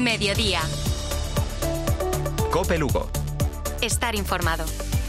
Mediodía. COPE Lugo. Estar informado.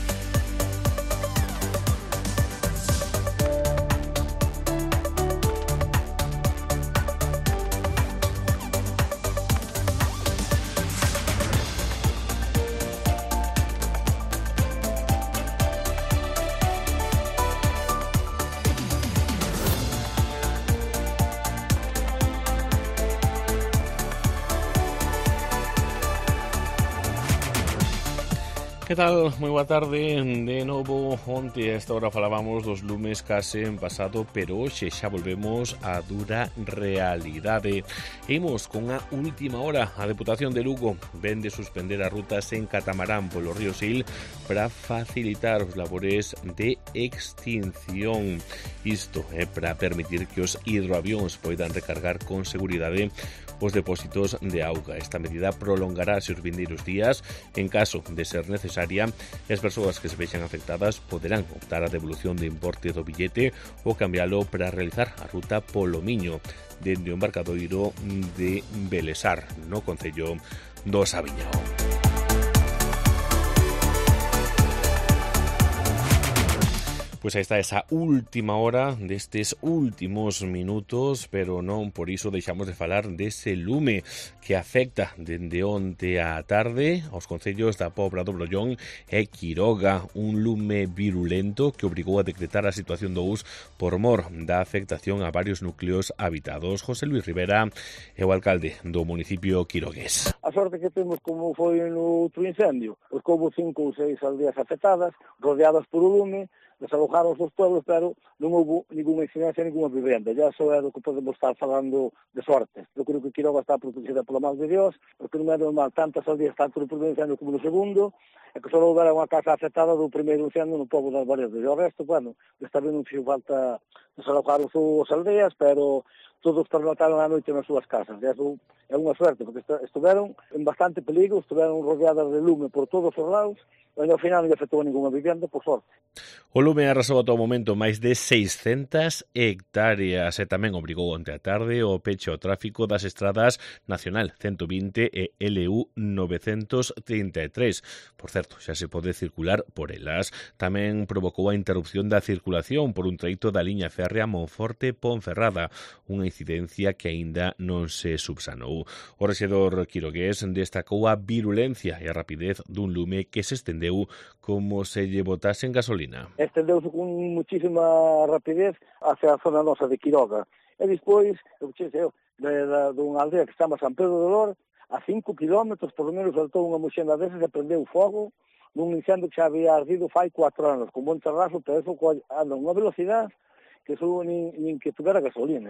Que tal? Moi boa tarde. De novo, onte a esta hora falábamos dos lumes case en pasado, pero hoxe xa volvemos á dura realidade. Imos con a última hora. A Deputación de Lugo ven de suspender as rutas en catamarán polo río Sil para facilitar os labores de extinción. Isto é para permitir que os hidroavións poidan recargar con seguridade os depósitos de auga. Esta medida prolongarase os vindeiros días en caso de ser necesaria e as persoas que se vexan afectadas poderán optar a devolución de importe do billete ou cambialo para realizar a ruta polo Miño dende o embarcadoiro de Belesar, no concello do Sabiñao. Pois aí está esa última hora destes últimos minutos, pero non por iso deixamos de falar dese lume que afecta dende onte á tarde aos concellos da Pobra do Brollón e Quiroga, un lume virulento que obrigou a decretar a situación 2 por mor da afectación a varios núcleos habitados. José Luis Rivera é o alcalde do municipio quirogués. A sorte que temos como foi no outro incendio, pois houve 5 ou 6 aldeas afectadas, rodeadas por o lume, desalojaron os pueblos, pero non houve ninguna incidencia, ninguna vivenda. Ya só é do que podemos estar falando de sorte. Eu creo que Quiroga está protegida pola mão de Dios, porque non é normal tantas aldeas, tanto no primeiro incendio como no segundo, e que só houbera unha casa afectada do primeiro incendio no pobo das Varedes. E o resto, bueno, esta vez non fixo falta desalojar as aldeas, pero todos pernotaron a noite nas súas casas. E eso é unha suerte, porque estiveron en bastante perigo, estiveron rodeadas de lume por todos os lados, e ao final non afectou a ninguna vivenda, por sorte. O lume arrasou ata o momento máis de 600 hectáreas e tamén obrigou onte a tarde o peche ao tráfico das estradas Nacional 120 e LU 933. Por certo, xa se pode circular por elas. Tamén provocou a interrupción da circulación por un treito da liña férrea Monforte-Ponferrada, unha incidencia que aínda non se subsanou. O rexedor quirogués destacou a virulencia e a rapidez dun lume que se estendeu como se lle botase en gasolina. Estendeuse con muchísima rapidez hacia a zona nosa de Quiroga. E despois, dunha aldea que se chama San Pedro de Lor, a 5 kilómetros, por lo menos, saltou unha mochenda desas e prendeu fogo nun incendio que xa había ardido fai 4 anos, con bon terrazo, pero eso anda unha velocidade que só nin que tuvera gasolina.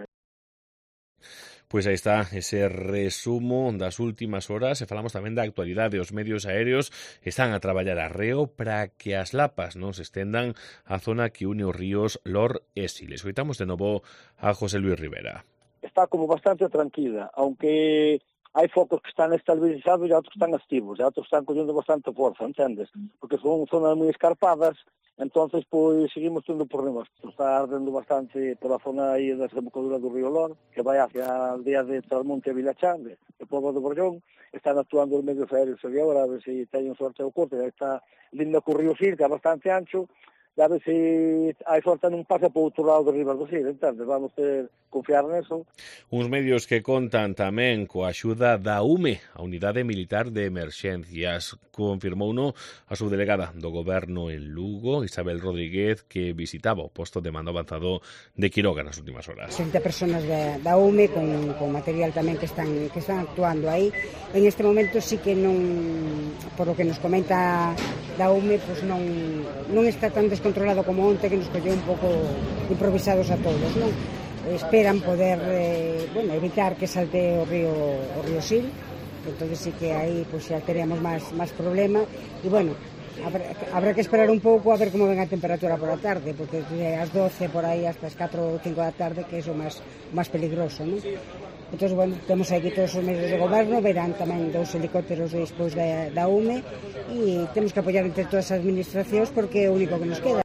Pois aí está ese resumo das últimas horas e falamos tamén da actualidade. Os medios aéreos están a traballar arreo para que as lapas non se estendan á zona que une os ríos Lor e Sil. Escoitamos de novo a José Luis Rivera. Está como bastante tranquila, aunque hai focos que están estabilizados e outros que están activos, e outros que están collendo bastante forza, entendes? Porque son zonas moi escarpadas. Entonces, pois, seguimos tendo problemas. Está ardendo bastante pola zona aí da desembocadura do río Lor, que vai hacia a aldea de Trasmonte e Vilachán, de Pobo do Brollón. Están actuando os medios aéreos de agora, a ver se teñen sorte ao corte. Está linda co río Sil, que é bastante ancho, e a ver se hai sorte non pasa por outro lado do Ribas do Sil, entonces vamos ter confiar neso. Uns medios que contan tamén coa axuda da UME, a Unidade Militar de Emerxencias. Confirmouno a subdelegada do Goberno en Lugo, Isabel Rodríguez, que visitaba o posto de mando avanzado de Quiroga nas últimas horas. 30 personas da UME con material tamén que están actuando aí. En este momento sí que non, por lo que nos comenta da UME, pues non está tan descontrolado como onte, que nos colleu un pouco improvisados a todos, non? Esperan poder evitar que salte o río Sil, entonces sí que aí pues xa teríamos máis problema, e bueno, habrá que esperar un pouco a ver como ven a temperatura por a tarde, porque de as 12 por aí hasta as 4 ou 5 da tarde, que é o máis peligroso, non? Entón, bueno, temos aquí todos os medios de goberno, verán tamén 2 helicópteros despois da UME, e temos que apoiar entre todas as administracións porque é o único que nos queda.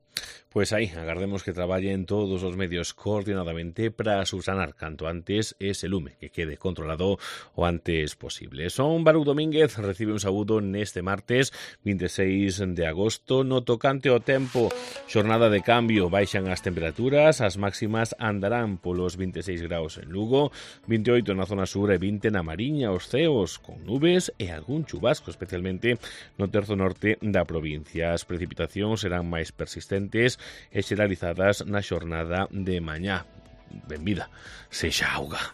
Pois aí, agardemos que traballen todos os medios coordinadamente para subsanar canto antes ese lume, que quede controlado o antes posible. Son Baruch Domínguez, recibe un saúdo neste martes 26 de agosto. No tocante ao tempo, xornada de cambio, baixan as temperaturas, as máximas andarán polos 26 graus en Lugo, 28 na zona sur e 20 na Mariña, os ceos con nubes e algún chubasco, especialmente no terzo norte da provincia. As precipitacións serán máis persistentes e xeralizadas na xornada de mañá. Benvida sexa auga.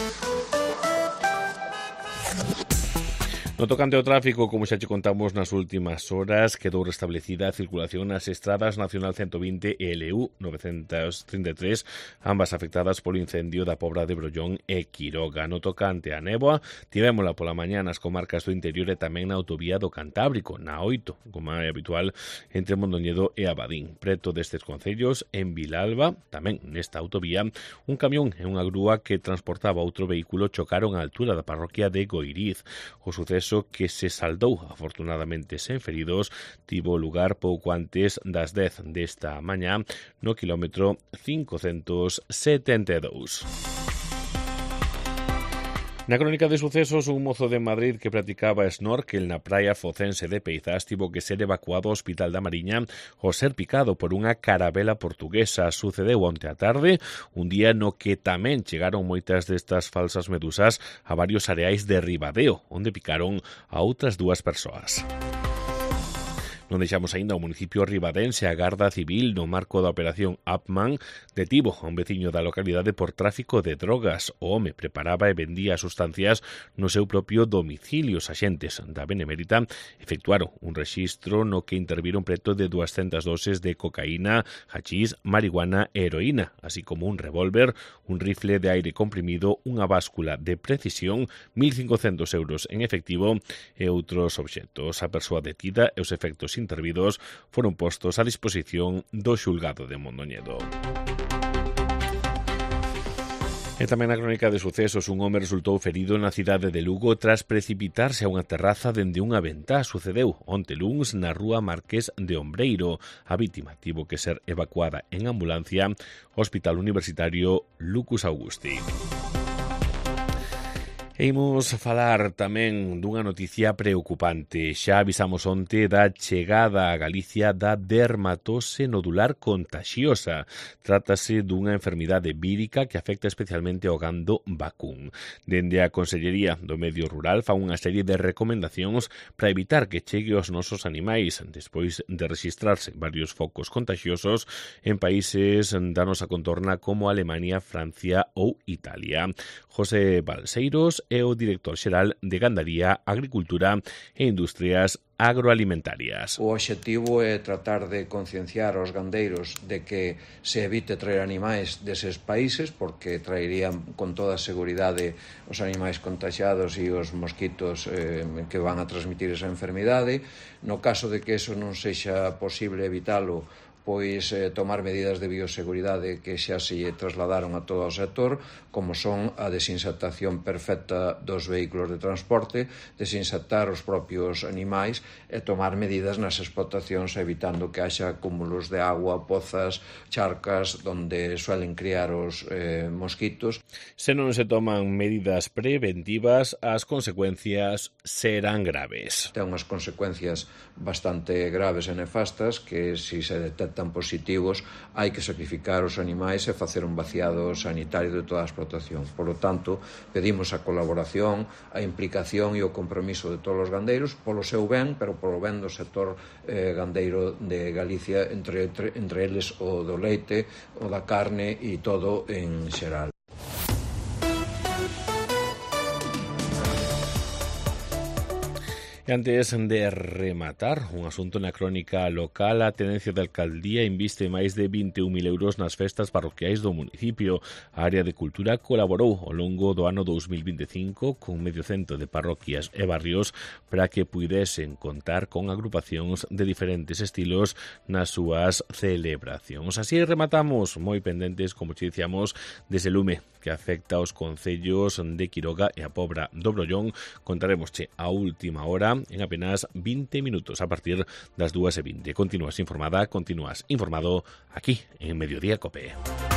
No tocante ao tráfico, como xa che contamos nas últimas horas, quedou restablecida a circulación nas estradas Nacional 120 e LU 933, ambas afectadas polo incendio da Pobra de Brollón e Quiroga. No tocante a néboa, tivémola pola mañá nas comarcas do interior e tamén na autovía do Cantábrico, na 8, como é habitual, entre Mondoñedo e Abadín. Preto destes concellos, en Vilalba, tamén nesta autovía, un camión e unha grúa que transportaba outro vehículo chocaron á altura da parroquia de Goiriz. O suceso, que se saldou afortunadamente sen feridos, tivo lugar pouco antes das 10 desta mañá no quilómetro 572. Na crónica de sucesos, un mozo de Madrid que practicaba snorkel na praia focense de Peizás tivo que ser evacuado ao Hospital da Mariña ao ser picado por unha carabela portuguesa. Sucedeu onte á tarde, un día no que tamén chegaron moitas destas falsas medusas a varios areais de Ribadeo, onde picaron a outras 2 persoas. Non deixamos aínda o municipio ribadense. A Garda Civil, no marco da operación Upman, detivo a un veciño da localidade por tráfico de drogas. O home preparaba e vendía sustancias no seu propio domicilio. Os axentes da Benemérita efectuaron un rexistro no que interviron preto de 200 doses de cocaína, hachís, marihuana e heroína, así como un revólver, un rifle de aire comprimido, unha báscula de precisión, 1.500 euros en efectivo e outros obxectos. A persoa detida e os efectos intervidos foron postos a disposición do xulgado de Mondoñedo. E tamén na crónica de sucesos, un home resultou ferido na cidade de Lugo tras precipitarse a unha terraza dende unha ventá. Sucedeu onte luns na rúa Marqués de Ombreiro. A vítima tivo que ser evacuada en ambulancia ao Hospital Universitario Lucus Augusti. E imos falar tamén dunha noticia preocupante. Xa avisamos onte da chegada a Galicia da dermatose nodular contaxiosa. Trátase dunha enfermidade vírica que afecta especialmente ao gando vacún. Dende a Consellería do Medio Rural fan unha serie de recomendacións para evitar que chegue aos nosos animais, despois de rexistrarse varios focos contaxiosos en países da nosa contorna como Alemania, Francia ou Italia. José Balseiros é o director xeral de Gandaría, Agricultura e Industrias Agroalimentarias. O obxectivo é tratar de concienciar aos gandeiros de que se evite traer animais deses países, porque traerían con toda a seguridade os animais contagiados e os mosquitos que van a transmitir esa enfermidade. No caso de que eso non sexa posible evitalo, pois tomar medidas de bioseguridade que xa se trasladaron a todo o sector, como son a desinsectación perfecta dos vehículos de transporte, desinsectar os propios animais e tomar medidas nas explotacións evitando que haxa cúmulos de agua, pozas, charcas, onde suelen criar os mosquitos. Se non se toman medidas preventivas, as consecuencias serán graves. Ten unhas consecuencias bastante graves e nefastas que, se detectan positivos, hai que sacrificar os animais e facer un vaciado sanitario de toda a explotación. Por lo tanto, pedimos a colaboración, a implicación e o compromiso de todos os gandeiros polo seu ben, pero polo ben do sector gandeiro de Galicia, entre eles o do leite, o da carne e todo en xeral. E antes de rematar un asunto na crónica local, a Tenencia de Alcaldía inviste máis de 21.000 euros nas festas parroquiais do municipio. A área de cultura colaborou ao longo do ano 2025 con medio cento de parroquias e barrios para que puidesen contar con agrupacións de diferentes estilos nas súas celebracións. Así rematamos moi pendentes, como te dicíamos, dese lume que afecta aos concellos de Quiroga e a Pobra do Brollón. Contaremosche a última hora en apenas 20 minutos a partir das 2:20. Continúas informada, continúas informado aquí en Mediodía Cope.